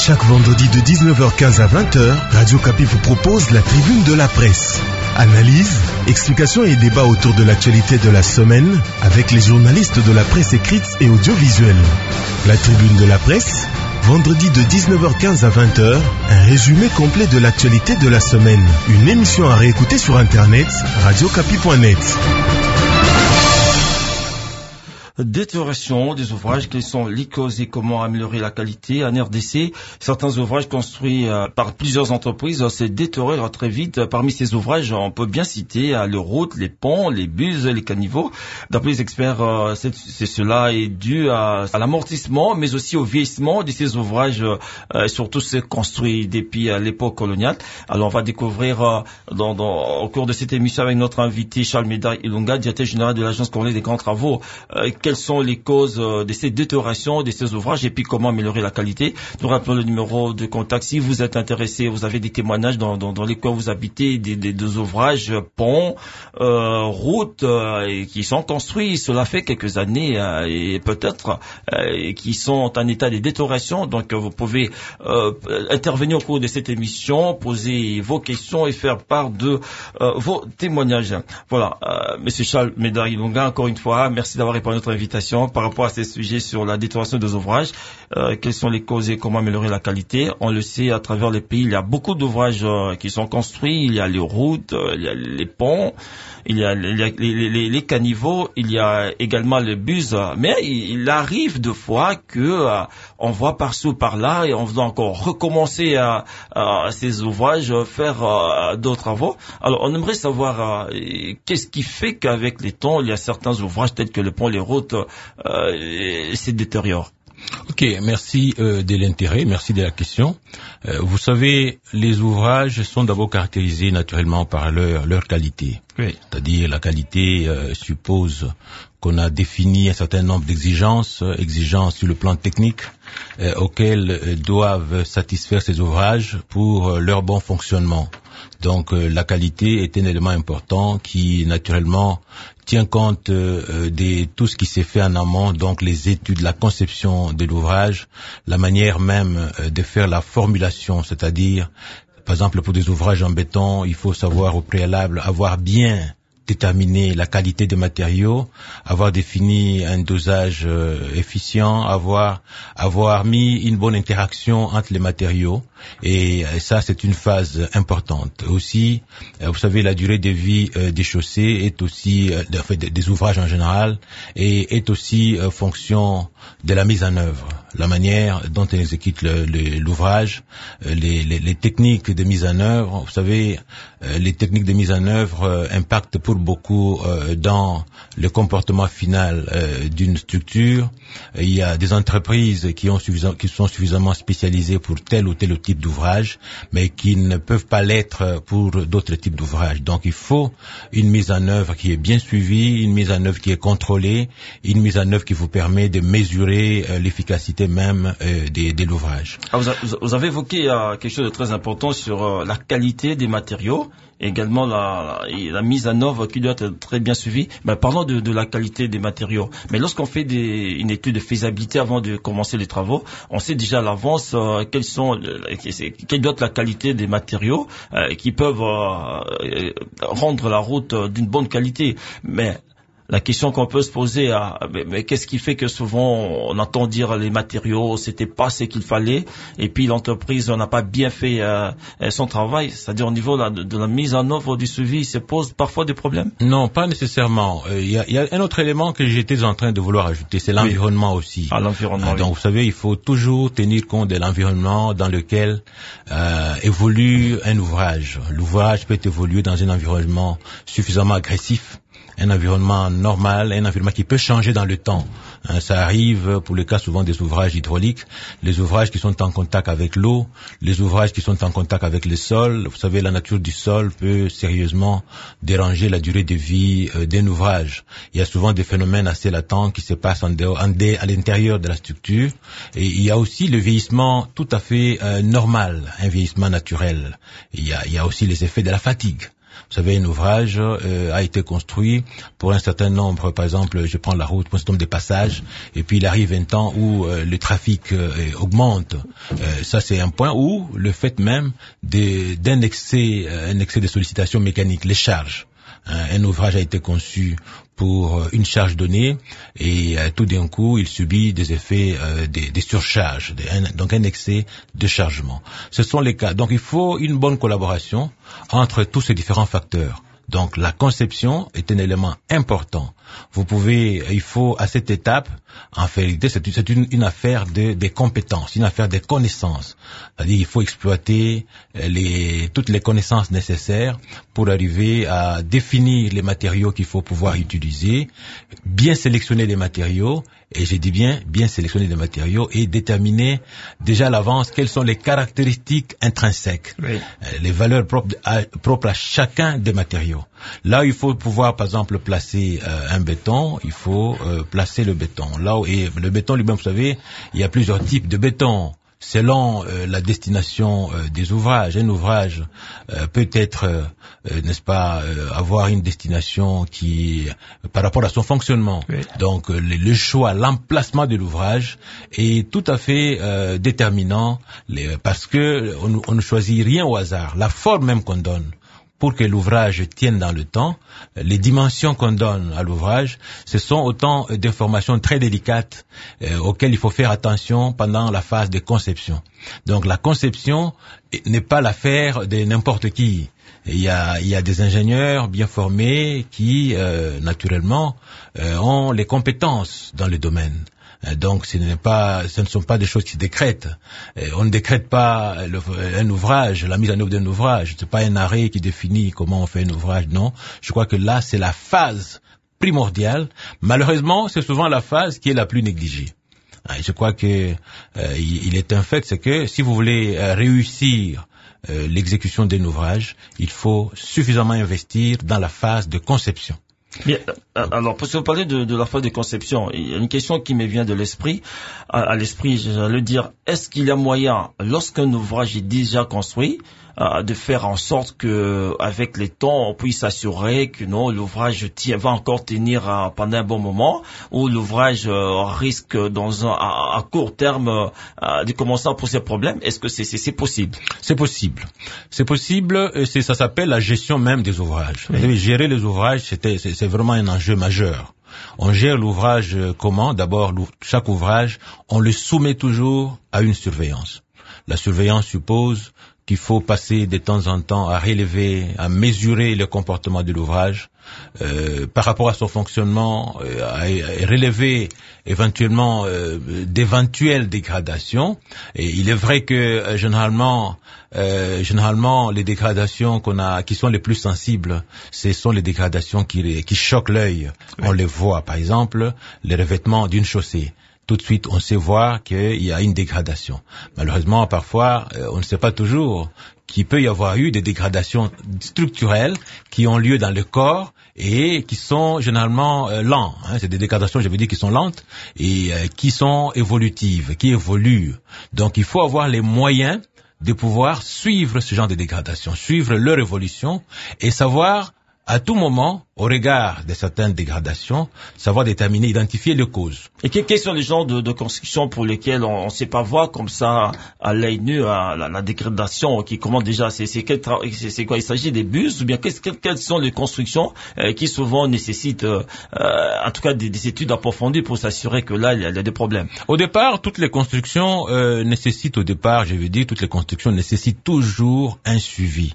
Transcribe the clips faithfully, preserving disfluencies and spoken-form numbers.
Chaque vendredi de dix-neuf heures quinze à vingt heures, Radio Kapi vous propose la tribune de la presse. Analyse, explications et débats autour de l'actualité de la semaine avec les journalistes de la presse écrite et audiovisuelle. La tribune de la presse, vendredi de dix-neuf heures quinze à vingt heures, un résumé complet de l'actualité de la semaine. Une émission à réécouter sur internet, radio kapi point net. Détérioration des ouvrages, quelles sont les causes et comment améliorer la qualité. En R D C, certains ouvrages construits euh, par plusieurs entreprises euh, se détériorent très vite. Parmi ces ouvrages, on peut bien citer euh, les routes, les ponts, les buses, les caniveaux. D'après les experts, euh, c'est, c'est cela est dû à, à l'amortissement, mais aussi au vieillissement de ces ouvrages, euh, surtout ceux construits depuis euh, l'époque coloniale. Alors, on va découvrir euh, dans, dans, au cours de cette émission avec notre invité Charles Médard Ilunga, directeur général de l'Agence congolaise des grands travaux, euh, quelles sont les causes de ces détériorations de ces ouvrages et puis comment améliorer la qualité. Nous rappelons le numéro de contact. Si vous êtes intéressé, vous avez des témoignages dans, dans, dans lesquels vous habitez, des, des, des ouvrages, ponts, euh, routes euh, et qui sont construits. Cela fait quelques années euh, et peut-être euh, qui sont en état de détérioration. Donc vous pouvez euh, intervenir au cours de cette émission, poser vos questions et faire part de euh, vos témoignages. Voilà, euh, Monsieur Charles Médard Ilunga, encore une fois, merci d'avoir répondu à notre invitation par rapport à ces sujets sur la détérioration des ouvrages. Euh, quelles sont les causes et comment améliorer la qualité? On le sait, à travers les pays, il y a beaucoup d'ouvrages euh, qui sont construits. Il y a les routes, euh, il y a les ponts, il y a les, les, les, les caniveaux, il y a également les bus. Mais il, il arrive de fois que euh, on voit par-ci ou par-là et on doit encore recommencer à, à ces ouvrages, faire euh, d'autres travaux. Alors, on aimerait savoir euh, qu'est-ce qui fait qu'avec les temps, il y a certains ouvrages tels que le pont, les routes, euh, se détériorent. Ok, merci euh, de l'intérêt, merci de la question. Euh, vous savez, les ouvrages sont d'abord caractérisés naturellement par leur, leur qualité. Oui. C'est-à-dire la qualité euh, suppose qu'on a défini un certain nombre d'exigences, exigences sur le plan technique, euh, auxquelles euh, doivent satisfaire ces ouvrages pour euh, leur bon fonctionnement. Donc euh, la qualité est un élément important qui naturellement tient compte euh, de tout ce qui s'est fait en amont, donc les études, la conception de l'ouvrage, la manière même euh, de faire la formulation, c'est-à-dire, par exemple, pour des ouvrages en béton, il faut savoir au préalable avoir bien déterminer la qualité des matériaux, avoir défini un dosage euh, efficient, avoir avoir mis une bonne interaction entre les matériaux, et euh, ça c'est une phase importante. Aussi, euh, vous savez, la durée de vie euh, des chaussées est aussi euh, de, fait, des ouvrages en général, et est aussi euh, fonction de la mise en œuvre, la manière dont on exécute le, le, l'ouvrage, euh, les, les, les techniques de mise en œuvre. Vous savez, euh, les techniques de mise en œuvre euh, impactent pour beaucoup euh, dans le comportement final euh, d'une structure. Il y a des entreprises qui ont suffisant, qui sont suffisamment spécialisées pour tel ou tel type d'ouvrage, mais qui ne peuvent pas l'être pour d'autres types d'ouvrages. Donc il faut une mise en œuvre qui est bien suivie, une mise en œuvre qui est contrôlée, une mise en œuvre qui vous permet de mesurer euh, l'efficacité même euh, de, de l'ouvrage. Ah, vous, a, vous avez évoqué euh, quelque chose de très important sur euh, la qualité des matériaux, et également la, la, la mise en œuvre qui doit être très bien suivie. Ben, parlons de, de la qualité des matériaux. Mais lorsqu'on fait des, une étude de faisabilité avant de commencer les travaux, on sait déjà à l'avance euh, quelles sont, euh, quelle doit être la qualité des matériaux euh, qui peuvent euh, rendre la route d'une bonne qualité. Mais la question qu'on peut se poser, à, mais, mais qu'est-ce qui fait que souvent on entend dire les matériaux, c'était pas ce qu'il fallait, et puis l'entreprise n'a pas bien fait euh, son travail, c'est-à-dire au niveau de, de la mise en œuvre du suivi, ça pose parfois des problèmes? Non, pas nécessairement. Il euh, y, a, y a un autre élément que j'étais en train de vouloir ajouter, c'est l'environnement oui. aussi. Ah, l'environnement. Euh, donc oui. vous savez, il faut toujours tenir compte de l'environnement dans lequel euh, évolue un ouvrage. L'ouvrage peut évoluer dans un environnement suffisamment agressif, un environnement normal, un environnement qui peut changer dans le temps. Hein, ça arrive pour le cas souvent des ouvrages hydrauliques, les ouvrages qui sont en contact avec l'eau, les ouvrages qui sont en contact avec le sol. Vous savez, la nature du sol peut sérieusement déranger la durée de vie euh, d'un ouvrage. Il y a souvent des phénomènes assez latents qui se passent en dehors, en dé, à l'intérieur de la structure. Et il y a aussi le vieillissement tout à fait euh, normal, un vieillissement naturel. Il y a, il y a aussi les effets de la fatigue. Vous savez, un ouvrage euh, a été construit pour un certain nombre, par exemple, je prends la route pour un certain nombre de passages, et puis il arrive un temps où euh, le trafic euh, augmente. Euh, ça, c'est un point où le fait même de, d'un excès, euh, un excès de sollicitation mécanique, les charges. Un ouvrage a été conçu pour une charge donnée et euh, tout d'un coup, il subit des effets, euh, des, des surcharges, des, un, donc un excès de chargement. Ce sont les cas. Donc, il faut une bonne collaboration entre tous ces différents facteurs. Donc, la conception est un élément important. Vous pouvez, il faut, à cette étape, en réalité, c'est, c'est une, une affaire de, des compétences, une affaire des connaissances. C'est-à-dire, il faut exploiter les, toutes les connaissances nécessaires pour arriver à définir les matériaux qu'il faut pouvoir utiliser, bien sélectionner les matériaux, et j'ai dit bien, bien sélectionner les matériaux et déterminer déjà à l'avance quelles sont les caractéristiques intrinsèques, oui. les valeurs propres à, propres à chacun des matériaux. Là, il faut pouvoir, par exemple, placer euh, un béton, il faut euh, placer le béton. Là où, et le béton lui-même, vous savez, il y a plusieurs types de béton. Selon euh, la destination euh, des ouvrages, un ouvrage euh, peut être, euh, n'est-ce pas, euh, avoir une destination qui, euh, par rapport à son fonctionnement. Oui. Donc, euh, le, le choix, l'emplacement de l'ouvrage est tout à fait euh, déterminant, les, parce que on, on ne choisit rien au hasard. La forme même qu'on donne pour que l'ouvrage tienne dans le temps, les dimensions qu'on donne à l'ouvrage, ce sont autant d'informations très délicates euh, auxquelles il faut faire attention pendant la phase de conception. Donc la conception n'est pas l'affaire de n'importe qui. Il y a, il y a des ingénieurs bien formés qui, euh, naturellement, euh, ont les compétences dans le domaine. Donc, ce n'est pas, ce ne sont pas des choses qui se décrètent. On ne décrète pas le, un ouvrage, la mise en œuvre d'un ouvrage. C'est pas un arrêt qui définit comment on fait un ouvrage, non. Je crois que là, c'est la phase primordiale. Malheureusement, c'est souvent la phase qui est la plus négligée. Je crois que euh, il est un fait, c'est que si vous voulez euh, réussir euh, l'exécution d'un ouvrage, il faut suffisamment investir dans la phase de conception. Bien, alors, pour se parler de, de la phase de conception, il y a une question qui me vient de l'esprit, à, à l'esprit, j'allais dire, est-ce qu'il y a moyen, lorsqu'un ouvrage est déjà construit, euh, de faire en sorte que, avec les temps, on puisse s'assurer que non, l'ouvrage tient, va encore tenir euh, pendant un bon moment, ou l'ouvrage euh, risque dans un, à, à court terme euh, de commencer à poser problème. Est-ce que c'est, c'est, c'est possible? C'est possible. C'est possible, et c'est, ça s'appelle la gestion même des ouvrages. Oui. Vous savez, gérer les ouvrages, c'était, c'est, c'est vraiment un enjeu majeur. On gère l'ouvrage comment? D'abord, chaque ouvrage, on le soumet toujours à une surveillance. La surveillance suppose qu'il faut passer de temps en temps à relever, à mesurer le comportement de l'ouvrage euh, par rapport à son fonctionnement, euh, à, à relever éventuellement euh, d'éventuelles dégradations. Et il est vrai que euh, généralement, euh, généralement, les dégradations qu'on a, qui sont les plus sensibles, ce sont les dégradations qui, qui choquent l'œil. Oui. On les voit, par exemple, les revêtements d'une chaussée. Tout de suite, on sait voir qu'il y a une dégradation. Malheureusement, parfois, euh, on ne sait pas toujours qu'il peut y avoir eu des dégradations structurelles qui ont lieu dans le corps et qui sont généralement euh, lents. Hein. C'est des dégradations, je veux dire, qui sont lentes et euh, qui sont évolutives, qui évoluent. Donc, il faut avoir les moyens de pouvoir suivre ce genre de dégradation, suivre leur évolution et savoir à tout moment, au regard de certaines dégradations, savoir déterminer, identifier les causes. Et quels sont les genres de, de constructions pour lesquelles on ne sait pas voir comme ça à l'œil nu à la, la dégradation qui commence déjà? C'est, c'est, quel tra- c'est, c'est quoi? Il s'agit des bus ou bien quelles, quelles sont les constructions euh, qui souvent nécessitent, euh, en tout cas, des, des études approfondies pour s'assurer que là il y a, il y a des problèmes? Au départ, toutes les constructions euh, nécessitent, au départ, je veux dire, toutes les constructions nécessitent toujours un suivi.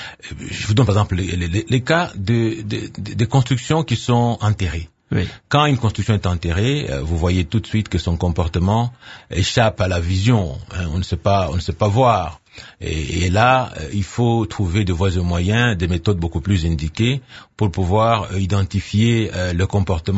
Je vous donne par exemple les, les, les cas de, de, de, de constructions qui sont enterrées. Oui. Quand une construction est enterrée, vous voyez tout de suite que son comportement échappe à la vision. On ne sait pas, on ne sait pas voir. Et, et là, il faut trouver de voies et moyens, des méthodes beaucoup plus indiquées pour pouvoir identifier le comportement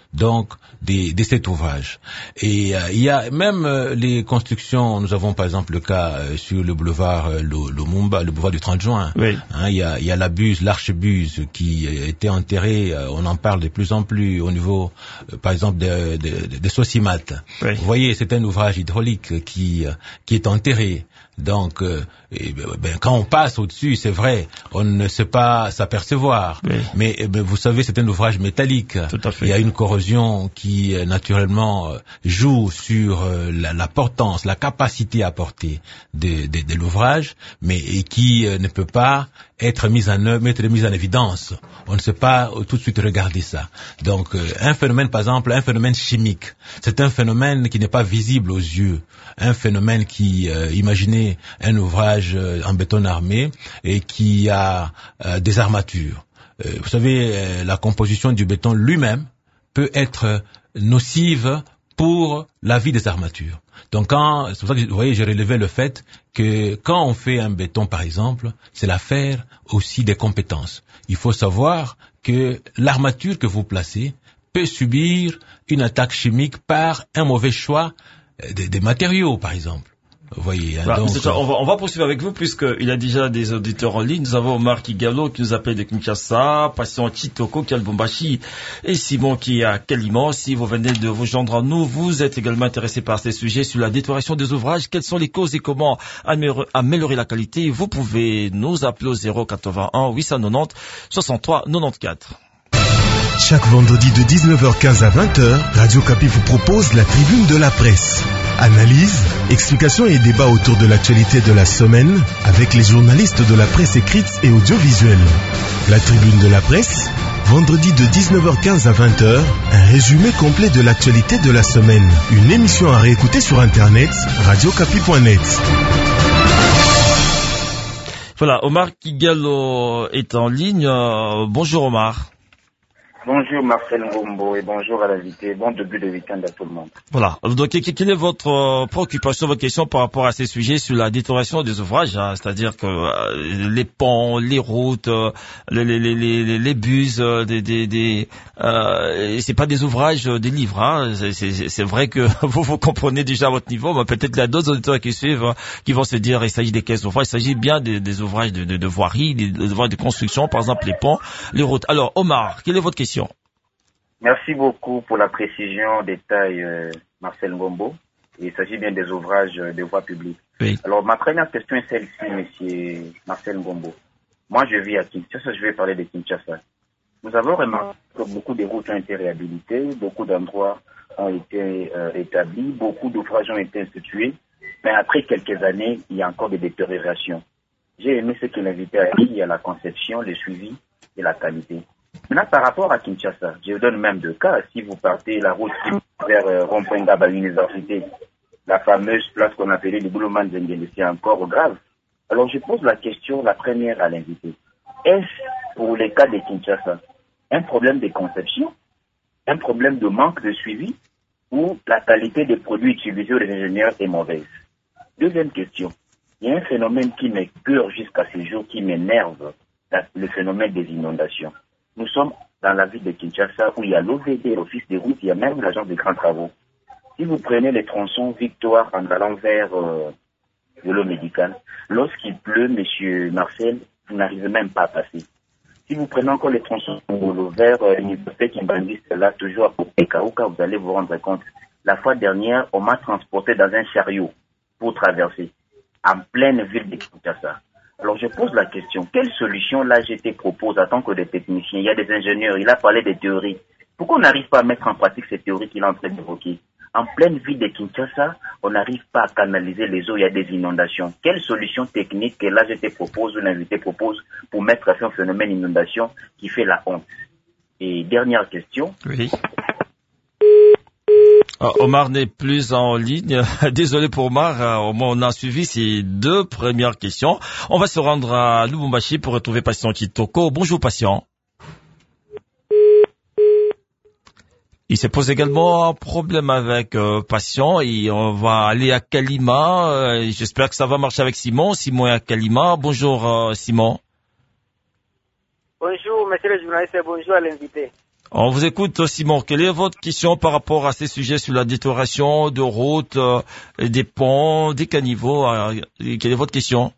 donc de, de cet ouvrage. Et euh, il y a même euh, les constructions, nous avons par exemple le cas euh, sur le boulevard euh, Lumumba, le boulevard du trente juin. Oui. Hein, il y a, il y a la buse, l'archebuse qui était enterrée, euh, on en parle de plus en plus au niveau, euh, par exemple, des de, de, de Sosimath. Oui. Vous voyez, c'est un ouvrage hydraulique qui, euh, qui est enterré. Donc, euh, et, ben, quand on passe au-dessus, c'est vrai, on ne sait pas s'apercevoir. Oui. Mais eh ben, vous savez, c'est un ouvrage métallique. Tout à fait. Il y a une corrosion qui, euh, naturellement, euh, joue sur euh, la, la portance, la capacité à porter de, de, de l'ouvrage, mais et qui euh, ne peut pas être mise en œuvre, être mise en évidence. On ne sait pas euh, tout de suite regarder ça. Donc, euh, un phénomène, par exemple, un phénomène chimique, c'est un phénomène qui n'est pas visible aux yeux. Un phénomène qui, euh, imaginez un ouvrage euh, en béton armé et qui a euh, des armatures. Euh, vous savez, euh, la composition du béton lui-même peut être nocive pour la vie des armatures. Donc, quand, c'est pour ça que vous voyez, j'ai relevé le fait que quand on fait un béton, par exemple, c'est l'affaire aussi des compétences. Il faut savoir que l'armature que vous placez peut subir une attaque chimique par un mauvais choix des, des matériaux, par exemple. Vous voyez, hein, voilà, donc, ça, on, va, on va poursuivre avec vous puisqu'il y a déjà des auditeurs en ligne. Nous avons Omar Kigalo qui nous appelle de Kinshasa, Patient Chitoko qui est à Lubumbashi et Simon qui est à Kalima. Si vous venez de vous joindre à nous, vous êtes également intéressé par ces sujets sur la détérioration des ouvrages. Quelles sont les causes et comment améliorer la qualité? Vous pouvez nous appeler au zéro quatre-vingt-un huit cent quatre-vingt-dix soixante-trois quatre-vingt-quatorze. Chaque vendredi de dix-neuf heures quinze à vingt heures, Radio Kapi vous propose la tribune de la presse. Analyse, explications et débats autour de l'actualité de la semaine avec les journalistes de la presse écrite et audiovisuelle. La tribune de la presse, vendredi de dix-neuf heures quinze à vingt heures, un résumé complet de l'actualité de la semaine. Une émission à réécouter sur internet, radio kapi point net. Voilà, Omar Kigalo est en ligne. Euh, bonjour Omar. Bonjour Marcel Ngombo et bonjour à l'invité. Bon début de week-end à tout le monde. Voilà. Donc, quelle est votre euh, préoccupation, votre question par rapport à ces sujets sur la détérioration des ouvrages, hein, c'est-à-dire que euh, les ponts, les routes, euh, les, les, les, les, les buses, euh, des, des, des euh, c'est pas des ouvrages, euh, des livres. Hein. C'est, c'est, c'est vrai que vous vous comprenez déjà à votre niveau, mais peut-être qu'il y a d'autres auditeurs qui suivent, hein, qui vont se dire il s'agit des caisses d'ouvrages, il s'agit bien des, des ouvrages de, de, de voirie, des, des ouvrages de construction, par exemple les ponts, les routes. Alors, Omar, quelle est votre question? Merci beaucoup pour la précision des détails, euh, Marcel Ngombo. Il s'agit bien des ouvrages euh, de voie publique. Oui. Alors, ma première question est celle-ci, monsieur Marcel Ngombo. Moi, je vis à Kinshasa, je vais parler de Kinshasa. Nous avons remarqué que beaucoup de routes ont été réhabilitées, beaucoup d'endroits ont été euh, établis, beaucoup d'ouvrages ont été institués, mais après quelques années, il y a encore des détériorations. J'ai aimé ce que l'invité a dit, il y a la conception, le suivi et la qualité. Maintenant, par rapport à Kinshasa, je vous donne même deux cas. Si vous partez la route vers euh, Rompenga, l'université, la fameuse place qu'on appelait le Boulevard Zengele, c'est encore grave. Alors, je pose la question, la première à l'invité. Est-ce, pour les cas de Kinshasa, un problème de conception, un problème de manque de suivi, ou la qualité des produits utilisés aux ingénieurs est mauvaise? Deuxième question. Il y a un phénomène qui m'écoeure jusqu'à ce jour, qui m'énerve, le phénomène des inondations. Nous sommes dans la ville de Kinshasa où il y a l'O V D, l'Office des routes, il y a même l'agence des grands travaux. Si vous prenez les tronçons Victoire en allant vers euh, de l'eau médicale, lorsqu'il pleut, monsieur Marcel, vous n'arrivez même pas à passer. Si vous prenez encore les tronçons vers euh, l'université Kimbangiste, là, toujours à Pokauka, vous allez vous rendre compte. La fois dernière, on m'a transporté dans un chariot pour traverser, en pleine ville de Kinshasa. Alors je pose la question, quelle solution l'A G T propose en tant que des techniciens? Il y a des ingénieurs, il a parlé des théories. Pourquoi on n'arrive pas à mettre en pratique ces théories qu'il est en train d'évoquer? En pleine ville de Kinshasa, on n'arrive pas à canaliser les eaux, il y a des inondations. Quelle solution technique que l'A G T propose ou l'invité propose pour mettre fin au phénomène d'inondation qui fait la honte? Et dernière question. Oui. Omar n'est plus en ligne. Désolé pour Omar. Au moins, on a suivi ces deux premières questions. On va se rendre à Lubumbashi pour retrouver Patient Kitoko. Bonjour, Patient. Il se pose également un problème avec euh, Patient et on va aller à Kalima. Euh, j'espère que ça va marcher avec Simon. Simon est à Kalima. Bonjour, euh, Simon. Bonjour, monsieur le journaliste. Bonjour à l'invité. On vous écoute, Simon. Quelle est votre question par rapport à ces sujets sur la détérioration de routes, euh, des ponts, des caniveaux? euh, Quelle est votre question?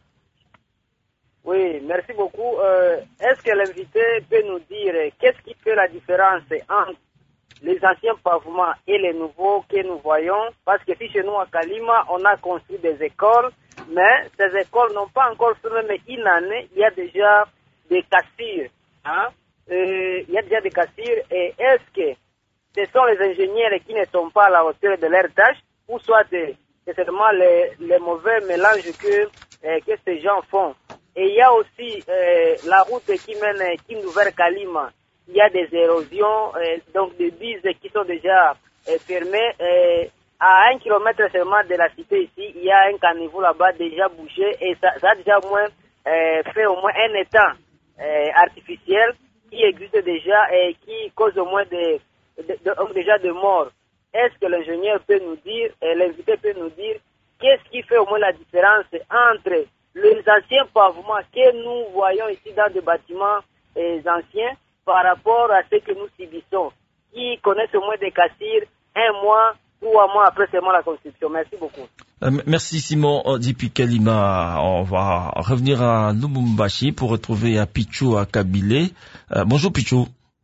Oui, merci beaucoup. Euh, est-ce que l'invité peut nous dire qu'est-ce qui fait la différence entre les anciens pavements et les nouveaux que nous voyons? Parce que si chez nous à Kalima, on a construit des écoles, mais ces écoles n'ont pas encore fait même une année, il y a déjà des cassures. Hein? Euh, il y a déjà des cassures. Et est-ce que ce sont les ingénieurs qui ne sont pas à la hauteur de leur tâche, ou soit c'est seulement les, les mauvais mélanges que, euh, que ces gens font? Et il y a aussi euh, la route qui mène Kindu vers Kalima. Il y a des érosions, euh, donc des bises qui sont déjà euh, fermées. Euh, à un kilomètre seulement de la cité ici, il y a un caniveau là-bas déjà bouché et ça, ça a déjà au moins euh, fait au moins un étang euh, artificiel qui existe déjà et qui cause au moins de, de, de, déjà de morts. Est-ce que l'ingénieur peut nous dire, et l'invité peut nous dire, qu'est-ce qui fait au moins la différence entre les anciens pavements que nous voyons ici dans des bâtiments euh, anciens par rapport à ce que nous subissons, qui connaissent au moins des cassures un mois, trois mois après seulement la construction? Merci beaucoup. Euh, merci Simon. Depuis Kalima, on va revenir à Lubumbashi pour retrouver à Pichou à Kabylie. Euh, bonjour Pichou.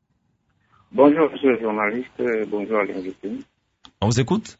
Bonjour monsieur le journaliste, bonjour à l'invité. On vous écoute.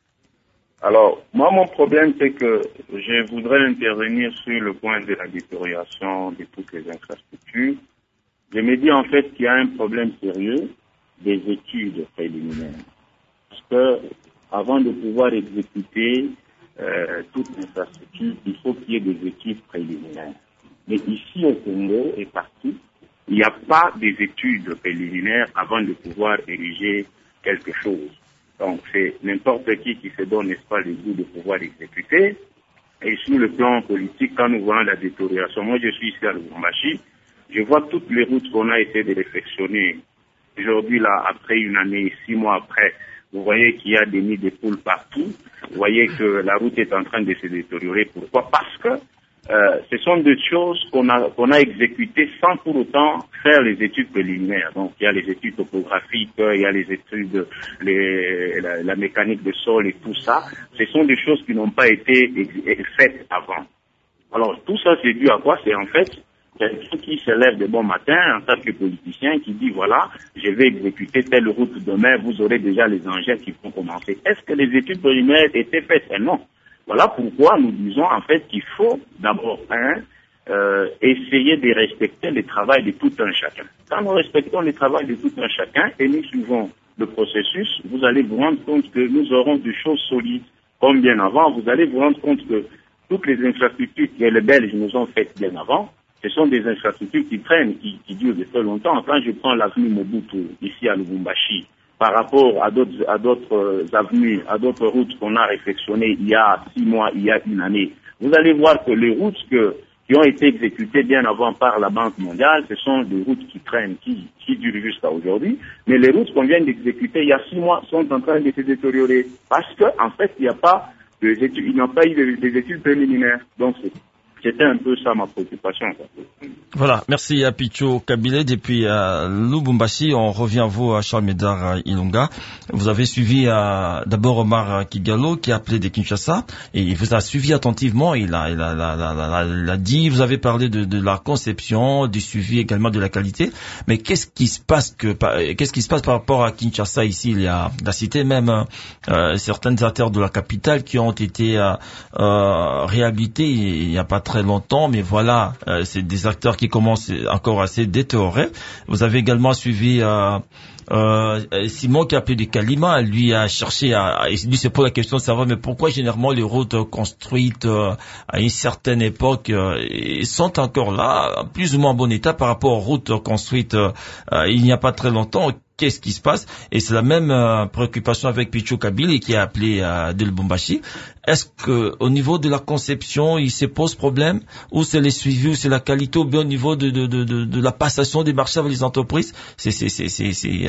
Alors, moi mon problème c'est que je voudrais intervenir sur le point de la détérioration de toutes les infrastructures. Je me dis en fait qu'il y a un problème sérieux des études préliminaires. Parce que avant de pouvoir exécuter euh, toute l'infrastructure, il faut qu'il y ait des études préliminaires. Mais ici au Congo et partout, il n'y a pas des études préliminaires avant de pouvoir ériger quelque chose. Donc c'est n'importe qui qui se donne, n'est-ce pas, le goût de pouvoir exécuter. Et sur le plan politique, quand nous voyons la détérioration, moi je suis ici à Lubumbashi, je vois toutes les routes qu'on a essayé de réfectionner. Aujourd'hui, là, après une année, six mois après, vous voyez qu'il y a des nids de poules partout. Vous voyez que la route est en train de se détériorer. Pourquoi? Parce que euh, ce sont des choses qu'on a, qu'on a exécutées sans pour autant faire les études préliminaires. Donc, il y a les études topographiques, il y a les études, les, la, la mécanique de sol et tout ça. Ce sont des choses qui n'ont pas été faites avant. Alors, tout ça, c'est dû à quoi? C'est en fait quelqu'un qui se lève de bon matin en tant que politicien qui dit voilà, je vais exécuter telle route demain, vous aurez déjà les engins qui vont commencer. Est-ce que les études préliminaires étaient faites? Eh non. Voilà pourquoi nous disons en fait qu'il faut d'abord un, euh, essayer de respecter le travail de tout un chacun. Quand nous respectons le travail de tout un chacun et nous suivons le processus, vous allez vous rendre compte que nous aurons des choses solides comme bien avant. Vous allez vous rendre compte que toutes les infrastructures que les Belges nous ont faites bien avant, ce sont des infrastructures qui traînent, qui, qui durent depuis longtemps. Quand je prends l'avenue Mobutu, ici à Lubumbashi, par rapport à d'autres, à d'autres avenues, à d'autres routes qu'on a réflexionnées il y a six mois, il y a une année, vous allez voir que les routes que, qui ont été exécutées bien avant par la Banque mondiale, ce sont des routes qui traînent, qui, qui durent jusqu'à aujourd'hui. Mais les routes qu'on vient d'exécuter il y a six mois sont en train de se détériorer. Parce que, en fait, il n'y a pas de études, il n'y a pas eu des études préliminaires. Donc, c'est C'était un peu ça ma préoccupation. Voilà, merci à Pichou Kabylie. Depuis euh, Lubumbashi, on revient à vous, à Charles Médard Ilunga. Vous avez suivi euh, d'abord Omar Kigalo qui a appelé de Kinshasa et il vous a suivi attentivement. Il a, il a, il a, il a, il a dit, vous avez parlé de, de la conception, du suivi également de la qualité. Mais qu'est-ce qui se passe que, qu'est-ce qui se passe par rapport à Kinshasa ici? Il y a la cité même euh, certaines artères de la capitale qui ont été euh, euh, réhabilitées il n'y a pas très longtemps, mais voilà, euh, c'est des acteurs qui commencent encore à se détériorer. Vous avez également suivi euh, euh, Simon qui a appelé du Kalima, lui a cherché à, à lui se pose la question de savoir mais pourquoi généralement les routes construites euh, à une certaine époque euh, sont encore là, plus ou moins en bon état par rapport aux routes construites euh, il n'y a pas très longtemps. Qu'est-ce qui se passe? Et c'est la même euh, préoccupation avec Pichou Kabylie qui a appelé euh, de Lubumbashi. Est-ce que au niveau de la conception, il se pose problème, ou c'est les suivis, ou c'est la qualité, ou bien au niveau de de de de, de la passation des marchés avec les entreprises? C'est c'est c'est c'est, c'est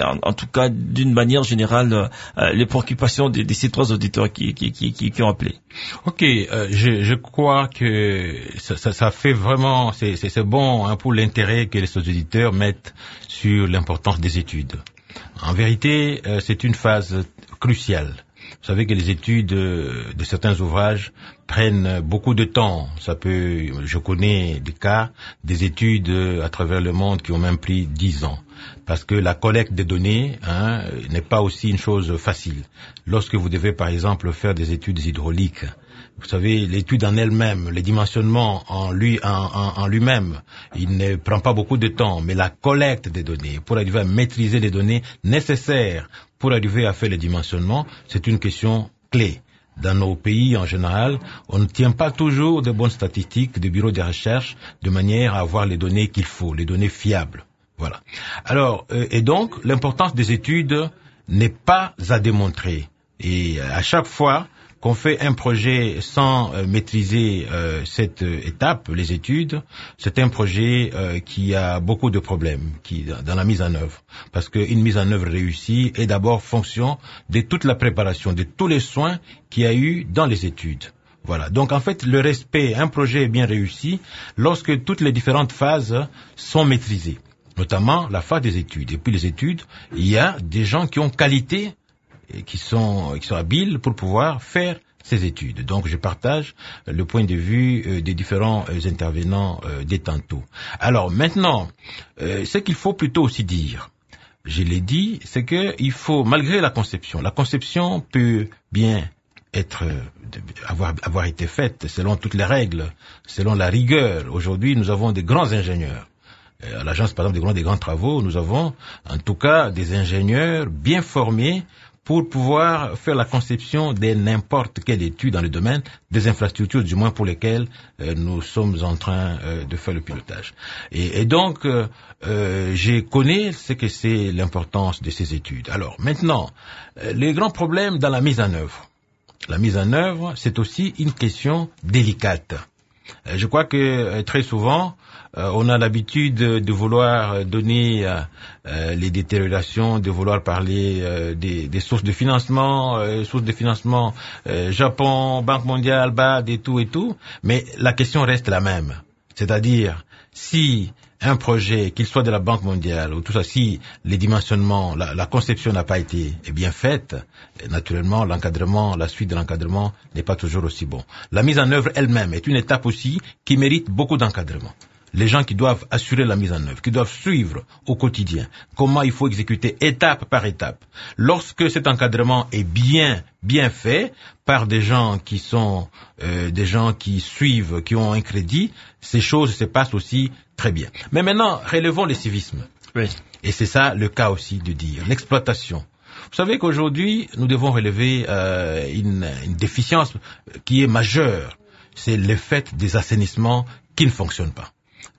en, en tout cas d'une manière générale euh, les préoccupations de, de ces trois auditeurs qui, qui, qui, qui, qui ont appelé. Ok, euh, je, je crois que ça, ça, ça fait vraiment, c'est, c'est, c'est bon hein, pour l'intérêt que les auditeurs mettent sur l'importance des études. En vérité, euh, c'est une phase cruciale. Vous savez que les études de certains ouvrages prennent beaucoup de temps. Ça peut, je connais des cas, des études à travers le monde qui ont même pris dix ans. Parce que la collecte des données hein, n'est pas aussi une chose facile. Lorsque vous devez, par exemple, faire des études hydrauliques, vous savez, l'étude en elle-même, les dimensionnements en lui, en, en, en lui-même, il ne prend pas beaucoup de temps. Mais la collecte des données, pour arriver à maîtriser les données nécessaires pour arriver à faire les dimensionnements, c'est une question clé. Dans nos pays, en général, on ne tient pas toujours de bonnes statistiques de bureaux de recherche de manière à avoir les données qu'il faut, les données fiables. Voilà. Alors, euh, et donc, l'importance des études n'est pas à démontrer. Et à chaque fois qu'on fait un projet sans euh, maîtriser euh, cette euh, étape, les études, c'est un projet euh, qui a beaucoup de problèmes qui, dans la mise en œuvre. Parce qu'une mise en œuvre réussie est d'abord fonction de toute la préparation, de tous les soins qu'il y a eu dans les études. Voilà. Donc en fait, le respect, un projet est bien réussi lorsque toutes les différentes phases sont maîtrisées, notamment la phase des études. Et puis les études, il y a des gens qui ont qualité et qui sont, qui sont habiles pour pouvoir faire ces études. Donc je partage le point de vue euh, des différents euh, intervenants euh, des tantôt. Alors maintenant, euh, ce qu'il faut plutôt aussi dire, je l'ai dit, c'est que il faut, malgré la conception, la conception peut bien être, euh, avoir, avoir été faite selon toutes les règles, selon la rigueur. Aujourd'hui, nous avons des grands ingénieurs. À l'agence, par exemple, des grands, des grands travaux, nous avons en tout cas des ingénieurs bien formés pour pouvoir faire la conception de n'importe quelle étude dans le domaine des infrastructures, du moins pour lesquelles euh, nous sommes en train euh, de faire le pilotage. Et, et donc, euh, euh, je connais ce que c'est l'importance de ces études. Alors, maintenant, euh, les grands problèmes dans la mise en œuvre. La mise en œuvre, c'est aussi une question délicate. Euh, je crois que euh, très souvent, Euh, on a l'habitude de vouloir donner euh, euh, les détériorations, de vouloir parler euh, des, des sources de financement, euh, sources de financement euh, Japon, Banque mondiale, B A D et tout et tout, mais la question reste la même. C'est-à-dire, si un projet, qu'il soit de la Banque mondiale ou tout ça, si les dimensionnements, la, la conception n'a pas été bien faite, naturellement, l'encadrement, la suite de l'encadrement n'est pas toujours aussi bon. La mise en œuvre elle-même est une étape aussi qui mérite beaucoup d'encadrement. Les gens qui doivent assurer la mise en œuvre, qui doivent suivre au quotidien comment il faut exécuter étape par étape. Lorsque cet encadrement est bien, bien fait par des gens qui sont, euh, des gens qui suivent, qui ont un crédit, ces choses se passent aussi très bien. Mais maintenant, relevons le civisme. Oui. Et c'est ça le cas aussi de dire, l'exploitation. Vous savez qu'aujourd'hui, nous devons relever euh, une, une déficience qui est majeure. C'est le fait des assainissements qui ne fonctionnent pas.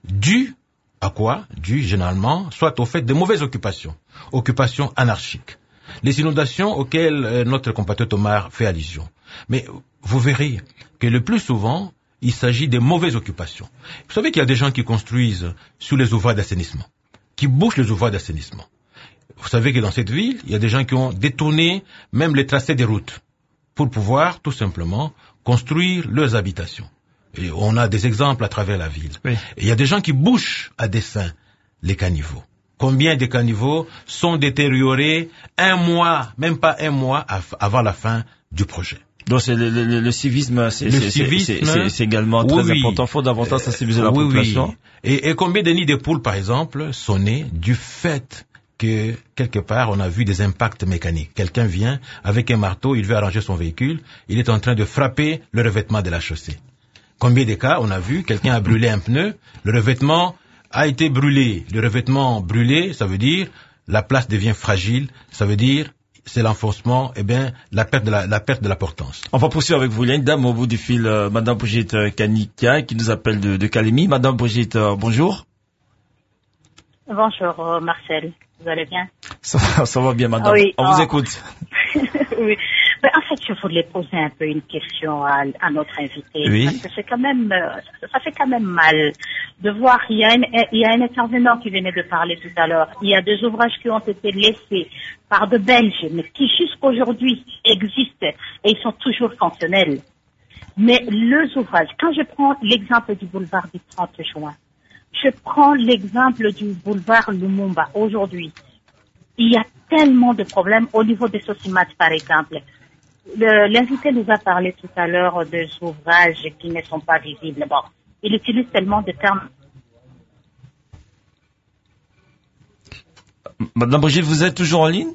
Dû à quoi? Dû généralement soit au fait de mauvaises occupations, occupations anarchiques. Les inondations auxquelles euh, notre compatriote Omar fait allusion. Mais vous verrez que le plus souvent, il s'agit de mauvaises occupations. Vous savez qu'il y a des gens qui construisent sur les ouvrages d'assainissement, qui bouchent les ouvrages d'assainissement. Vous savez que dans cette ville, il y a des gens qui ont détourné même les tracés des routes pour pouvoir tout simplement construire leurs habitations. Et on a des exemples à travers la ville. Oui. Et il y a des gens qui bouchent à dessein les caniveaux. Combien de caniveaux sont détériorés un mois, même pas un mois avant la fin du projet? Donc c'est le, le, le civisme, c'est, le c'est, civisme, c'est, c'est, c'est également très oui, important. Il faut davantage sensibiliser euh, la oui, population. Oui. Et, et combien de nids de poules, par exemple, sont nés du fait que quelque part on a vu des impacts mécaniques. Quelqu'un vient avec un marteau, il veut arranger son véhicule, il est en train de frapper le revêtement de la chaussée. Combien de cas on a vu, quelqu'un a brûlé un pneu, le revêtement a été brûlé. Le revêtement brûlé, ça veut dire la place devient fragile, ça veut dire c'est l'enfoncement, eh bien la perte de la, la perte de la portance. On va poursuivre avec vous. Il y a une dame au bout du fil, euh, Madame Brigitte Kanika, qui nous appelle de, de Calémie. Madame Brigitte, euh, bonjour. Bonjour euh, Marcel, vous allez bien? Ça, ça va bien, Madame. Oui, on oh. vous écoute. Oui. Ben, en fait, je voulais poser un peu une question à, à notre invité. Oui. Parce que c'est quand même, euh, ça fait quand même mal de voir, il y a un, il y a un intervenant qui venait de parler tout à l'heure. Il y a des ouvrages qui ont été laissés par de Belges, mais qui jusqu'aujourd'hui existent et ils sont toujours fonctionnels. Mais les ouvrages, quand je prends l'exemple du boulevard du trente juin, je prends l'exemple du boulevard Lumumba aujourd'hui. Il y a tellement de problèmes au niveau des Sosimat, par exemple. Le, l'invité nous a parlé tout à l'heure des ouvrages qui ne sont pas visibles. Bon, il utilise tellement de termes. Madame Brigitte, vous êtes toujours en ligne?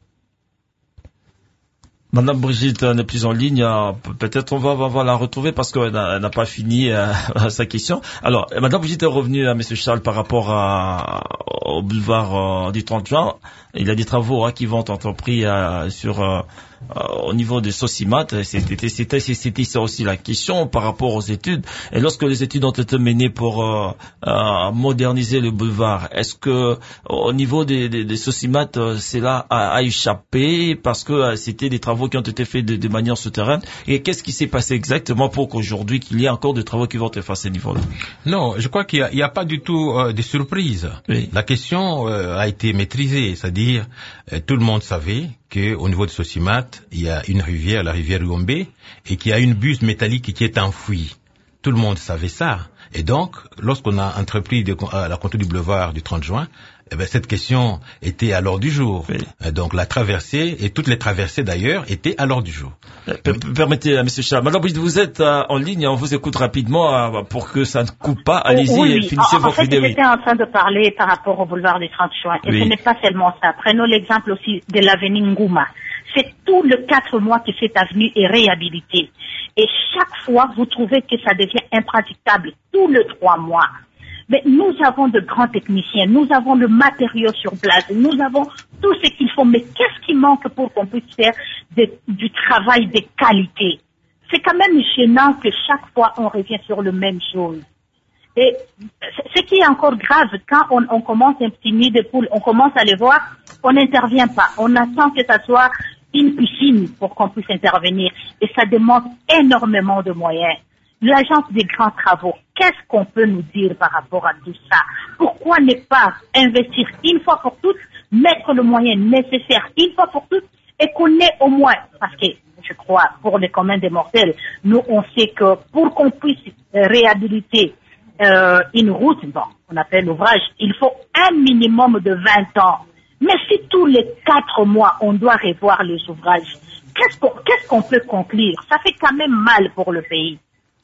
Madame Brigitte n'est plus en ligne. Peut-être on va, va, va la retrouver parce qu'elle n'a, elle n'a pas fini euh, sa question. Alors, Madame Brigitte est revenue à Monsieur Charles par rapport à, au boulevard euh, du trente juin. Il y a des travaux hein, qui vont être entrepris euh, sur euh, euh, au niveau des Sosimat. C'était, c'était, c'était ça aussi la question par rapport aux études. Et lorsque les études ont été menées pour euh, euh, moderniser le boulevard, est-ce que au niveau des, des, des Sosimat, cela a, a échappé parce que euh, c'était des travaux qui ont été faits de, de manière souterraine? Et qu'est-ce qui s'est passé exactement pour qu'aujourd'hui qu'il y ait encore des travaux qui vont être faits à ce niveau-là? Non, je crois qu'il n'y a, a pas du tout euh, de surprise. Oui. La question euh, a été maîtrisée, c'est-à-dire euh, tout le monde savait qu'au niveau de Sosimat, il y a une rivière, la rivière Ruombe, et qu'il y a une buse métallique qui est enfouie. Tout le monde savait ça. Et donc, lorsqu'on a entrepris de, à la contour du boulevard du trente juin, eh ben, cette question était à l'ordre du jour. Oui. Donc la traversée, et toutes les traversées d'ailleurs, étaient à l'ordre du jour. P- Permettez, M. Charles. Madame Brigitte, vous êtes euh, en ligne, on vous écoute rapidement euh, pour que ça ne coupe pas. Allez-y, oui, oui. finissez en, en votre fait, idée. J'étais en train de parler par rapport au boulevard du trente juin. Et oui. Ce n'est pas seulement ça. Prenons l'exemple aussi de l'avenue Ngouma. C'est tout le quatre mois que cette avenue est réhabilitée. Et chaque fois, vous trouvez que ça devient impraticable, tous les trois mois. Mais nous avons de grands techniciens, nous avons le matériau sur place, nous avons tout ce qu'il faut. Mais qu'est-ce qui manque pour qu'on puisse faire de, du travail de qualité? C'est quand même gênant que chaque fois on revient sur le même chose. Et ce qui est encore grave, quand on, on commence un petit nid de poule, on commence à les voir, on n'intervient pas. On attend que ça soit une piscine pour qu'on puisse intervenir. Et ça demande énormément de moyens. L'agence des grands travaux, qu'est-ce qu'on peut nous dire par rapport à tout ça? Pourquoi ne pas investir une fois pour toutes, mettre le moyen nécessaire une fois pour toutes, et qu'on ait au moins, parce que je crois, pour les communs des mortels, nous on sait que pour qu'on puisse réhabiliter euh, une route, bon, on appelle l'ouvrage, il faut un minimum de vingt ans. Mais si tous les quatre mois on doit revoir les ouvrages, qu'est-ce qu'on, qu'est-ce qu'on peut conclure? Ça fait quand même mal pour le pays.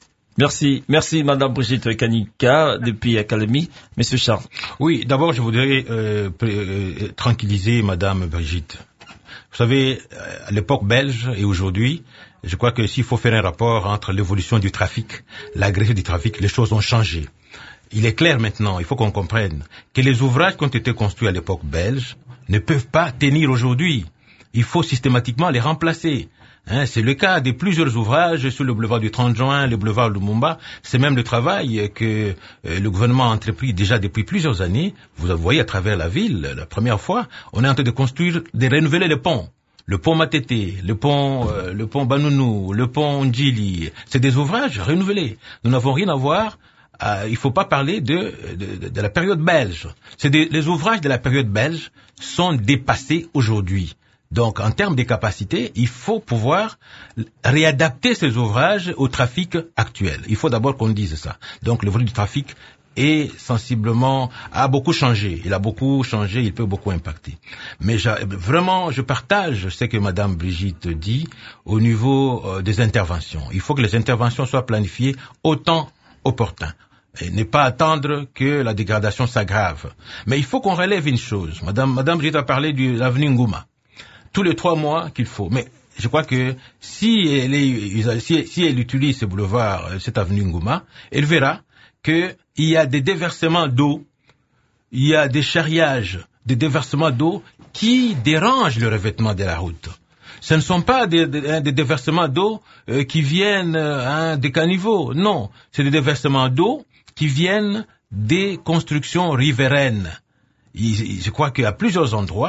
Merci, merci Madame Brigitte Kanika depuis Académie. Monsieur Charles. Oui, d'abord je voudrais euh, euh, tranquilliser Madame Brigitte. Vous savez, à l'époque belge et aujourd'hui, je crois que s'il faut faire un rapport entre l'évolution du trafic, l'agression du trafic, les choses ont changé. Il est clair maintenant, il faut qu'on comprenne que les ouvrages qui ont été construits à l'époque belge ne peuvent pas tenir aujourd'hui. Il faut systématiquement les remplacer. Hein, c'est le cas de plusieurs ouvrages sur le boulevard du trente juin, le boulevard Lumumba. C'est même le travail que euh, le gouvernement a entrepris déjà depuis plusieurs années. Vous voyez à travers la ville, la première fois, on est en train de construire, de renouveler les ponts. Le pont Matete, le pont, euh, le pont Banounou, le pont Ndjili. C'est des ouvrages renouvelés. Nous n'avons rien à voir. Euh, il ne faut pas parler de, de, de la période belge. C'est des, les ouvrages de la période belge sont dépassés aujourd'hui. Donc, en termes de capacité, il faut pouvoir réadapter ces ouvrages au trafic actuel. Il faut d'abord qu'on dise ça. Donc, le volume du trafic est sensiblement, a beaucoup changé. Il a beaucoup changé, il peut beaucoup impacter. Mais je, vraiment, je partage ce que Madame Brigitte dit au niveau euh, des interventions. Il faut que les interventions soient planifiées au temps opportun. Et ne pas attendre que la dégradation s'aggrave. Mais il faut qu'on relève une chose. Madame, Madame Brigitte a parlé de l'avenue Ngouma. Tous les trois mois qu'il faut. Mais je crois que si elle, est, si, si elle utilise ce boulevard, cette avenue Ngouma, elle verra qu'il y a des déversements d'eau, il y a des charriages, des déversements d'eau qui dérangent le revêtement de la route. Ce ne sont pas des, des, des déversements d'eau euh, qui viennent hein, des caniveaux, non. C'est des déversements d'eau qui viennent des constructions riveraines. Je crois qu'à plusieurs endroits,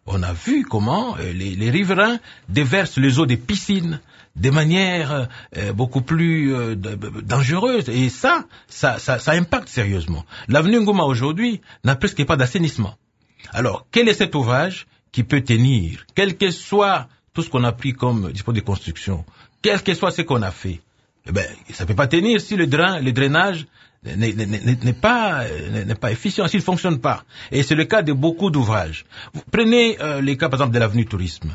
on a vu comment euh, les, les riverains déversent les eaux des piscines de manière euh, beaucoup plus euh, dangereuse. Et ça, ça, ça, ça impacte sérieusement. L'avenue Ngoma aujourd'hui n'a presque pas d'assainissement. Alors, quel est cet ouvrage qui peut tenir, quel que soit tout ce qu'on a pris comme dispositif de construction, quel que soit ce qu'on a fait? Eh ben, ça peut pas tenir si le drain, le drainage n'est, n'est, n'est pas, n'est pas efficient, s'il fonctionne pas. Et c'est le cas de beaucoup d'ouvrages. Vous prenez euh, les cas, par exemple, de l'avenue Tourisme.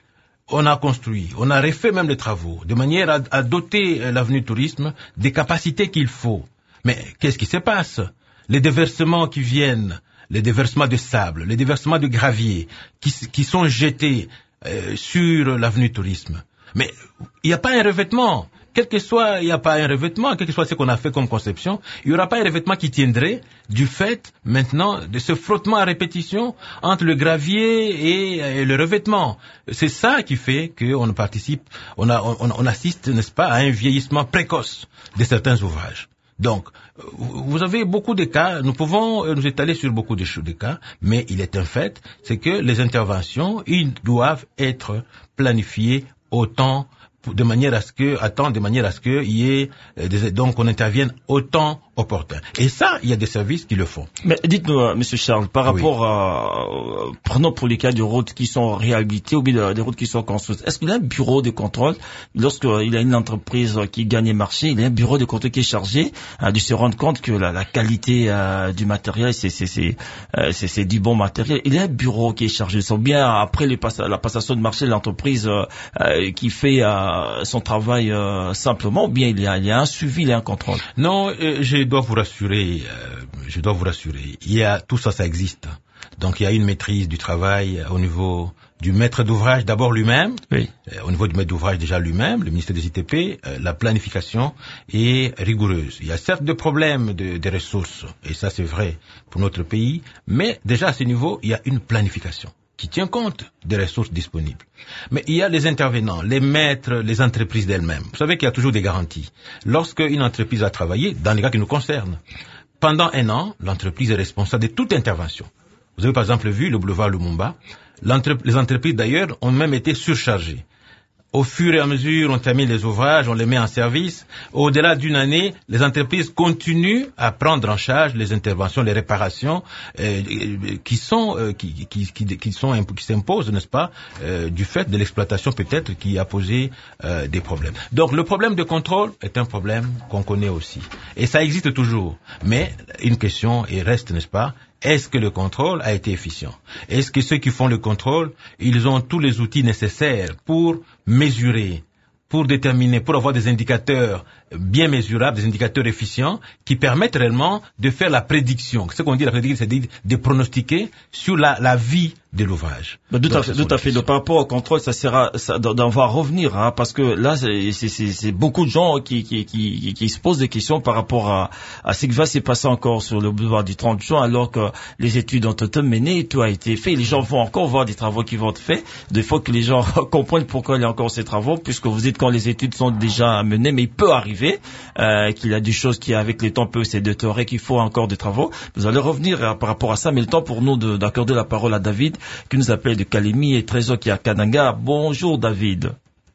On a construit, on a refait même les travaux, de manière à, à doter euh, l'avenue Tourisme des capacités qu'il faut. Mais qu'est-ce qui se passe? Les déversements qui viennent, les déversements de sable, les déversements de gravier, qui, qui sont jetés euh, sur l'avenue Tourisme. Mais il n'y a pas un revêtement. Quel que soit, il n'y a pas un revêtement, quel que soit ce qu'on a fait comme conception, il n'y aura pas un revêtement qui tiendrait du fait, maintenant, de ce frottement à répétition entre le gravier et, et le revêtement. C'est ça qui fait qu'on participe, on, a, on, on assiste, n'est-ce pas, à un vieillissement précoce de certains ouvrages. Donc, vous avez beaucoup de cas, nous pouvons nous étaler sur beaucoup de, de cas, mais il est un fait, c'est que les interventions, ils doivent être planifiées autant de manière à ce que, attendre de manière à ce qu'il y ait, des, donc on intervienne autant opportun. Et ça, il y a des services qui le font. Mais dites-nous, euh, Monsieur Charles, par rapport oui. à, euh, prenons pour les cas de routes qui sont réhabilitées ou bien des routes qui sont construites, est-ce qu'il y a un bureau de contrôle lorsqu'il euh, y a une entreprise qui gagne un marché, il y a un bureau de contrôle qui est chargé euh, de se rendre compte que la, la qualité euh, du matériel, c'est, c'est, c'est, euh, c'est, c'est du bon matériel. Il y a un bureau qui est chargé. Ils sont bien après les pass- la passation de marché de l'entreprise euh, euh, qui fait euh, son travail euh, simplement, ou bien il y a, il y a un suivi, il y a un contrôle. Non, euh, je dois vous rassurer, euh, je dois vous rassurer. Il y a tout ça, ça existe. Donc il y a une maîtrise du travail au niveau du maître d'ouvrage d'abord lui-même, oui. euh, au niveau du maître d'ouvrage déjà lui-même, le ministère des I T P, euh, la planification est rigoureuse. Il y a certes des problèmes de, de ressources, et ça c'est vrai pour notre pays, mais déjà à ce niveau, il y a une planification qui tient compte des ressources disponibles. Mais il y a les intervenants, les maîtres, les entreprises d'elles-mêmes. Vous savez qu'il y a toujours des garanties. Lorsque une entreprise a travaillé, dans les cas qui nous concernent, pendant un an, l'entreprise est responsable de toute intervention. Vous avez par exemple vu le boulevard Lumumba. L'entre- les entreprises d'ailleurs ont même été surchargées. Au fur et à mesure, on termine les ouvrages, on les met en service. Au-delà d'une année, les entreprises continuent à prendre en charge les interventions, les réparations euh, qui sont euh, qui, qui, qui, qui sont qui s'imposent, n'est-ce pas, euh, du fait de l'exploitation peut-être qui a posé euh, des problèmes. Donc le problème de contrôle est un problème qu'on connaît aussi, et ça existe toujours. Mais une question et reste, n'est-ce pas? Est-ce que le contrôle a été efficient? Est-ce que ceux qui font le contrôle, ils ont tous les outils nécessaires pour mesurer, pour déterminer, pour avoir des indicateurs bien mesurables, des indicateurs efficients qui permettent réellement de faire la prédiction. Ce qu'on dit la prédiction, c'est de pronostiquer sur la, la vie de l'ouvrage. Tout à fait, tout à fait. Donc, par rapport au contrôle, ça sera, ça, d'en va revenir, hein, parce que là, c'est, c'est, c'est beaucoup de gens qui, qui, qui, qui se posent des questions par rapport à, à ce qui va se passer encore sur le boulevard du trente juin, alors que les études ont été menées, tout a été fait. Les gens vont encore voir des travaux qui vont être faits. Il faut que les gens comprennent pourquoi il y a encore ces travaux, puisque vous dites quand les études sont déjà menées, mais il peut arriver euh, qu'il y a des choses qui, avec le temps, peuvent se détériorer, qu'il faut encore des travaux. Vous allez revenir euh, par rapport à ça, mais le temps pour nous de, d'accorder la parole à David, qui nous appelle de Kalemi, et Trésor qui est à Kananga. Bonjour David.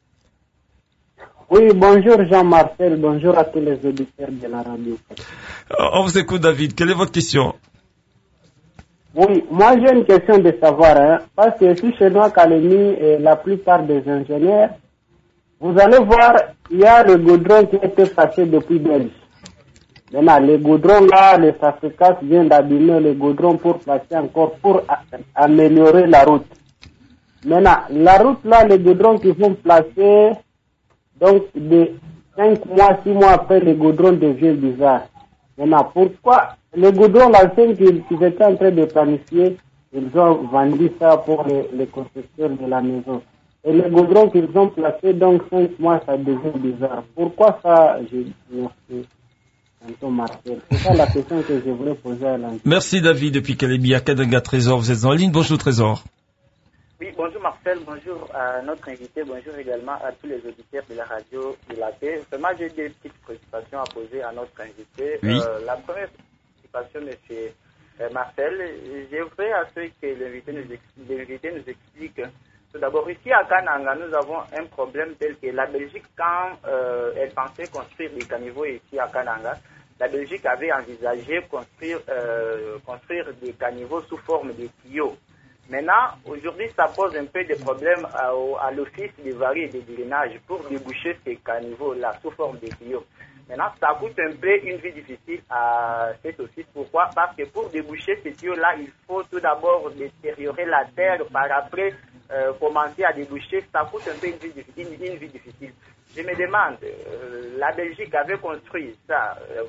Oui, bonjour Jean-Marcel, bonjour à tous les auditeurs de la radio. On vous écoute David, quelle est votre question? Oui, moi j'ai une question de savoir, hein, parce que ici chez nous à Kalemi, et la plupart des ingénieurs, vous allez voir, il y a le goudron qui a été passé depuis Belge. Maintenant, les goudrons là, les Africains viennent d'abîmer les goudrons pour placer encore, pour a- améliorer la route. Maintenant, la route là, les goudrons qui vont placer, donc de cinq mois, six mois après, les goudrons deviennent bizarres. Maintenant, pourquoi les goudrons là, qu'ils qu'ils étaient en train de planifier, ils ont vendu ça pour les, les constructeurs de la maison. Et les goudrons qu'ils ont placés, donc cinq mois, ça devient bizarre. Pourquoi ça, je merci. C'est ça la question que je voulais poser à l'entrée. Merci David, depuis Kalemi à Kananga. Trésor, vous êtes en ligne. Bonjour Trésor. Oui, bonjour Marcel, bonjour à notre invité, bonjour également à tous les auditeurs de la radio de la paix. Vraiment, j'ai des petites préoccupations à poser à notre invité. Oui. Euh, la première préoccupation, c'est euh, Marcel, j'aimerais à ce que l'invité nous, ex- l'invité nous explique. Tout d'abord, ici à Kananga, nous avons un problème tel que la Belgique, quand euh, elle pensait construire des caniveaux ici à Kananga, la Belgique avait envisagé construire, euh, construire des caniveaux sous forme de tuyaux. Maintenant, aujourd'hui, ça pose un peu de problèmes à, à l'office des varies et des drainages pour déboucher ces caniveaux-là sous forme de tuyaux. Maintenant, ça coûte un peu une vie difficile à cet office. Pourquoi? Parce que pour déboucher ces tuyaux-là, il faut tout d'abord détériorer la terre, par après euh, commencer à déboucher. Ça coûte un peu une vie difficile. Une, une vie difficile. Je me demande, euh, la Belgique avait construit ça euh,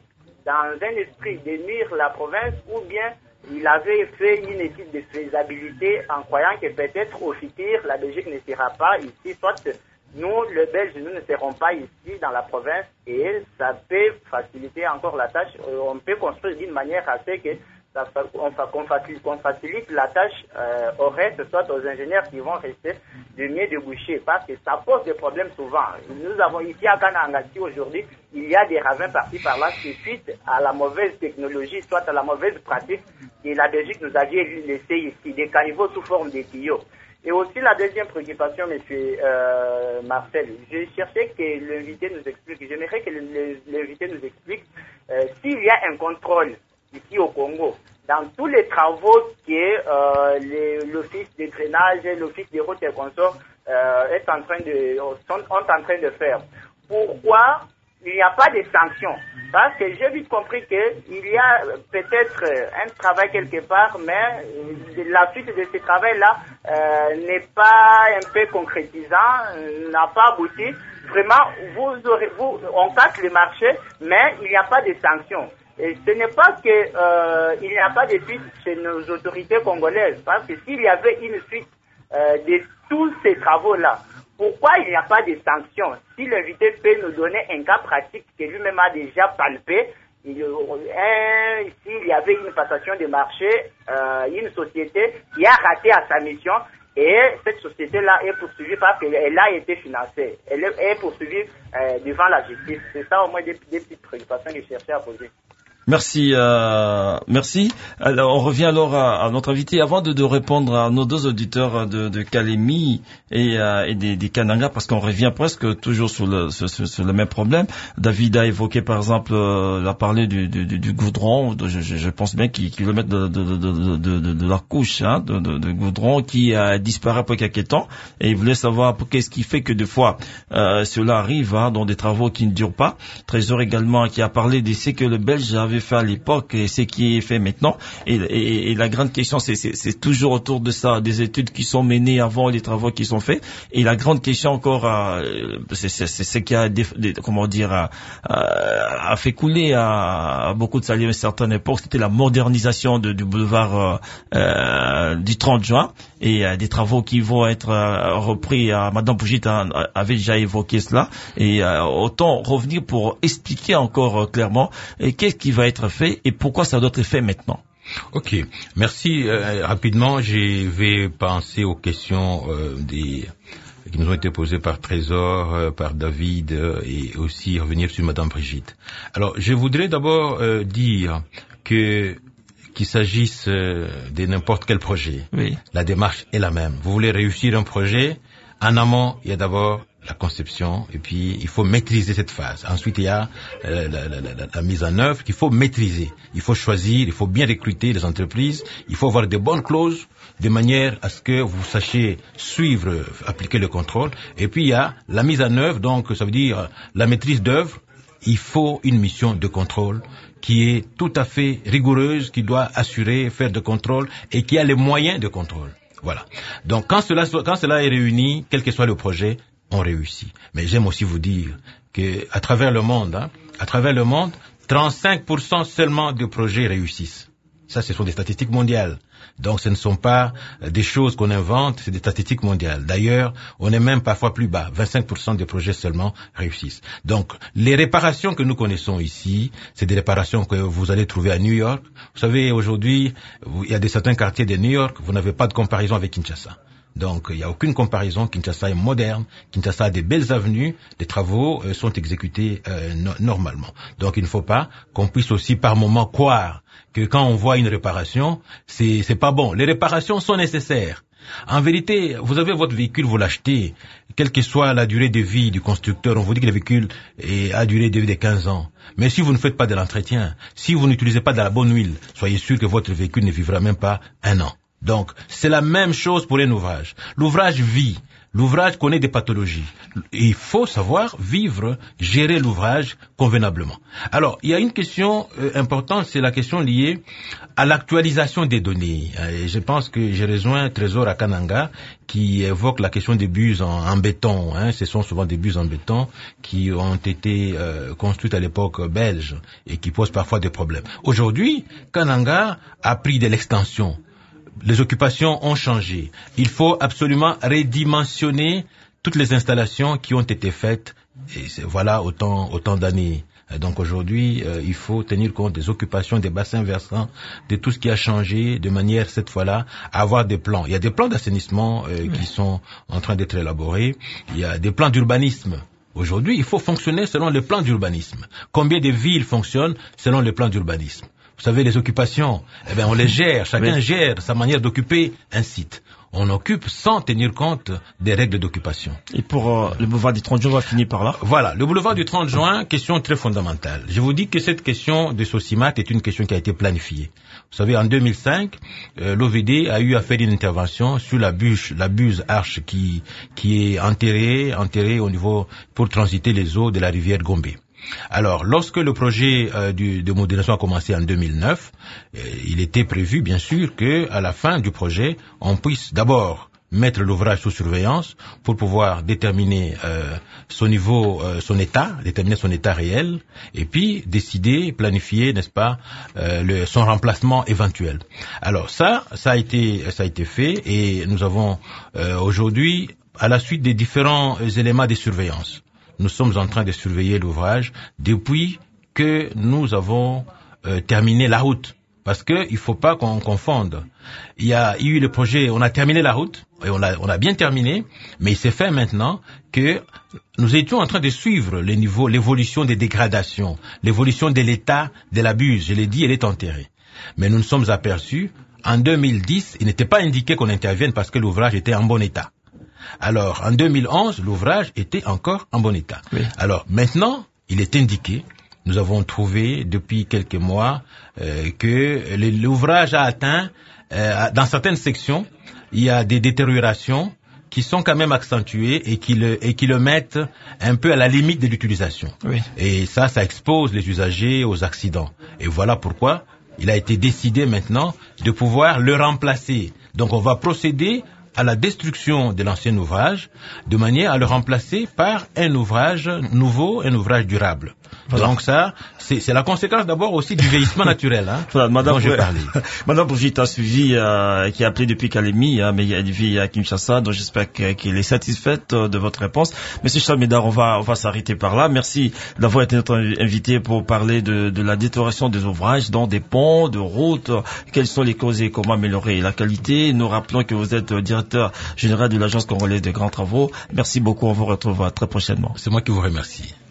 dans un esprit de nuire la province ou bien il avait fait une étude de faisabilité en croyant que peut-être au futur, la Belgique ne sera pas ici, soit nous, les Belges, nous ne serons pas ici dans la province et ça peut faciliter encore la tâche. On peut construire d'une manière à ce que ça, on, qu'on, facilite, qu'on facilite la tâche euh, au reste, soit aux ingénieurs qui vont rester de mieux déboucher, parce que ça pose des problèmes souvent. Nous avons ici à Kanangati aujourd'hui, il y a des ravins par-ci par-là, c'est suite à la mauvaise technologie, soit à la mauvaise pratique que la Belgique nous avait laissé ici, des caniveaux sous forme de tuyaux. Et aussi la deuxième préoccupation, monsieur euh, Marcel, je cherchais que l'invité nous explique, j'aimerais que l'invité nous explique euh, s'il y a un contrôle ici au Congo, dans tous les travaux que euh, les, l'office de drainage et l'office des routes et consorts euh, est en train de, sont, sont en train de faire. Pourquoi il n'y a pas de sanctions? Parce que j'ai vite compris qu'il y a peut-être un travail quelque part, mais la suite de ce travail-là euh, n'est pas un peu concrétisant, n'a pas abouti. Vraiment, vous aurez, vous, on casse le marché, mais il n'y a pas de sanctions. Et ce n'est pas que euh, il n'y a pas de suite chez nos autorités congolaises, parce que s'il y avait une suite euh, de tous ces travaux-là, pourquoi il n'y a pas de sanctions? Si l'invité peut nous donner un cas pratique que lui-même a déjà palpé, il, un, s'il y avait une passation de marché, euh, une société qui a raté à sa mission, et cette société-là est poursuivie parce qu'elle a été financée. Elle est poursuivie euh, devant la justice. C'est ça au moins des, des petites préoccupations que je cherchais à poser. Merci, euh, merci. Alors, on revient alors à, à notre invité. Avant de, de répondre à nos deux auditeurs de, de Kalemi et, euh, et des, des Kananga, parce qu'on revient presque toujours sur le, sur, sur le même problème. David a évoqué, par exemple, euh, a parlé du, du, du goudron. De, je, je pense bien qu'ils qu veulent mettre de, de, de, de, de, de leur couche hein, de, de, de goudron qui a disparu après quelques temps. Et il voulait savoir qu'est-ce qui fait que des fois euh, cela arrive hein, dans des travaux qui ne durent pas. Trésor également qui a parlé de ce que le Belge avait fait à l'époque et ce qui est fait maintenant. Et, et, et la grande question, c'est, c'est, c'est toujours autour de ça, des études qui sont menées avant les travaux qui sont faits. Et la grande question encore, euh, c'est, c'est, c'est ce qui a, des, des, comment dire, a, a fait couler à, à beaucoup de salives à une certaine époque, c'était la modernisation de, du boulevard euh, euh, du trente juin. Et euh, des travaux qui vont être euh, repris. Euh, Madame Pougit avait déjà évoqué cela. Et euh, autant revenir pour expliquer encore euh, clairement euh, qu'est-ce qui va être fait et pourquoi ça doit être fait maintenant. Ok, merci. Euh, rapidement, je vais penser aux questions euh, des qui nous ont été posées par Trésor, euh, par David euh, et aussi revenir sur Madame Brigitte. Alors, je voudrais d'abord euh, dire que qu'il s'agisse euh, de n'importe quel projet, oui. La démarche est la même. Vous voulez réussir un projet, en amont, il y a d'abord la conception, et puis il faut maîtriser cette phase. Ensuite, il y a euh, la, la, la, la mise en œuvre qu'il faut maîtriser. Il faut choisir, il faut bien recruter les entreprises, il faut avoir de bonnes clauses, de manière à ce que vous sachiez suivre, appliquer le contrôle. Et puis il y a la mise en œuvre, donc ça veut dire la maîtrise d'œuvre. Il faut une mission de contrôle qui est tout à fait rigoureuse, qui doit assurer, faire de contrôle et qui a les moyens de contrôle. Voilà. Donc quand cela, quand cela est réuni, quel que soit le projet, on réussit. Mais j'aime aussi vous dire que à travers le monde, hein, à travers le monde, trente-cinq pour cent seulement de projets réussissent. Ça, ce sont des statistiques mondiales. Donc, ce ne sont pas des choses qu'on invente, c'est des statistiques mondiales. D'ailleurs, on est même parfois plus bas. vingt-cinq pour cent des projets seulement réussissent. Donc, les réparations que nous connaissons ici, c'est des réparations que vous allez trouver à New York. Vous savez, aujourd'hui, il y a des certains quartiers de New York, vous n'avez pas de comparaison avec Kinshasa. Donc, il n'y a aucune comparaison. Kinshasa est moderne. Kinshasa a des belles avenues. Les travaux euh, sont exécutés euh, no- normalement. Donc, il ne faut pas qu'on puisse aussi par moment croire que quand on voit une réparation, c'est, c'est pas bon. Les réparations sont nécessaires. En vérité, vous avez votre véhicule, vous l'achetez, quelle que soit la durée de vie du constructeur, on vous dit que le véhicule est à durée de vie de quinze ans. Mais si vous ne faites pas de l'entretien, si vous n'utilisez pas de la bonne huile, soyez sûr que votre véhicule ne vivra même pas un an. Donc, c'est la même chose pour un ouvrage. L'ouvrage vit. L'ouvrage connaît des pathologies. Il faut savoir vivre, gérer l'ouvrage convenablement. Alors, il y a une question euh, importante, c'est la question liée à l'actualisation des données. Et je pense que j'ai rejoint Trésor à Kananga qui évoque la question des buses en, en béton. Hein. Ce sont souvent des buses en béton qui ont été euh, construites à l'époque belge et qui posent parfois des problèmes. Aujourd'hui, Kananga a pris de l'extension. Les occupations ont changé. Il faut absolument redimensionner toutes les installations qui ont été faites. Et c'est, voilà autant, autant d'années. Donc aujourd'hui, euh, il faut tenir compte des occupations, des bassins versants, de tout ce qui a changé, de manière cette fois-là à avoir des plans. Il y a des plans d'assainissement euh, oui. qui sont en train d'être élaborés. Il y a des plans d'urbanisme. Aujourd'hui, il faut fonctionner selon les plans d'urbanisme. Combien de villes fonctionnent selon les plans d'urbanisme? Vous savez, les occupations, eh bien, on les gère. Chacun oui. gère sa manière d'occuper un site. On occupe sans tenir compte des règles d'occupation. Et pour euh, le boulevard du trente juin, on va finir par là. Voilà, le boulevard du trente juin, question très fondamentale. Je vous dis que cette question de Sosimat est une question qui a été planifiée. Vous savez, en deux mille cinq, euh, l'O V D a eu à faire une intervention sur la bûche, la buse arche qui qui est enterrée, enterrée au niveau pour transiter les eaux de la rivière Gombe. Alors, lorsque le projet euh, du, de modernisation a commencé en deux mille neuf, euh, il était prévu, bien sûr, que à la fin du projet, on puisse d'abord mettre l'ouvrage sous surveillance pour pouvoir déterminer euh, son niveau, euh, son état, déterminer son état réel, et puis décider, planifier, n'est-ce pas, euh, le, son remplacement éventuel. Alors ça, ça a été, ça a été fait, et nous avons euh, aujourd'hui, à la suite des différents euh, éléments de surveillance, nous sommes en train de surveiller l'ouvrage depuis que nous avons euh, terminé la route. Parce que il faut pas qu'on confonde. Il y a eu le projet, on a terminé la route, et on a, on a bien terminé, mais il s'est fait maintenant que nous étions en train de suivre les niveaux, l'évolution des dégradations, l'évolution de l'état de la buse. Je l'ai dit, elle est enterrée. Mais nous nous sommes aperçus, en deux mille dix, il n'était pas indiqué qu'on intervienne parce que l'ouvrage était en bon état. Alors, en deux mille onze, l'ouvrage était encore en bon état. Oui. Alors, maintenant, il est indiqué, nous avons trouvé depuis quelques mois euh, que l'ouvrage a atteint, euh, dans certaines sections, il y a des détériorations qui sont quand même accentuées et qui le, et qui le mettent un peu à la limite de l'utilisation. Oui. Et ça, ça expose les usagers aux accidents. Et voilà pourquoi il a été décidé maintenant de pouvoir le remplacer. Donc, on va procéder à la destruction de l'ancien ouvrage, de manière à le remplacer par un ouvrage nouveau, un ouvrage durable. Voilà. Donc ça, c'est, c'est la conséquence d'abord aussi du vieillissement naturel, hein, voilà, Madame, dont j'ai parlé. Madame Brigitte a suivi, euh, qui a appelé depuis Kalemi, hein, mais elle vit à Kinshasa, donc j'espère qu'elle est satisfaite de votre réponse. Monsieur Charles-Médard, on va, on va s'arrêter par là. Merci d'avoir été notre invité pour parler de, de la détérioration des ouvrages, dont des ponts, de routes, quelles sont les causes et comment améliorer la qualité. Nous rappelons que vous êtes directeur général de l'Agence congolaise de grands travaux. Merci beaucoup, on vous retrouve très prochainement. C'est moi qui vous remercie.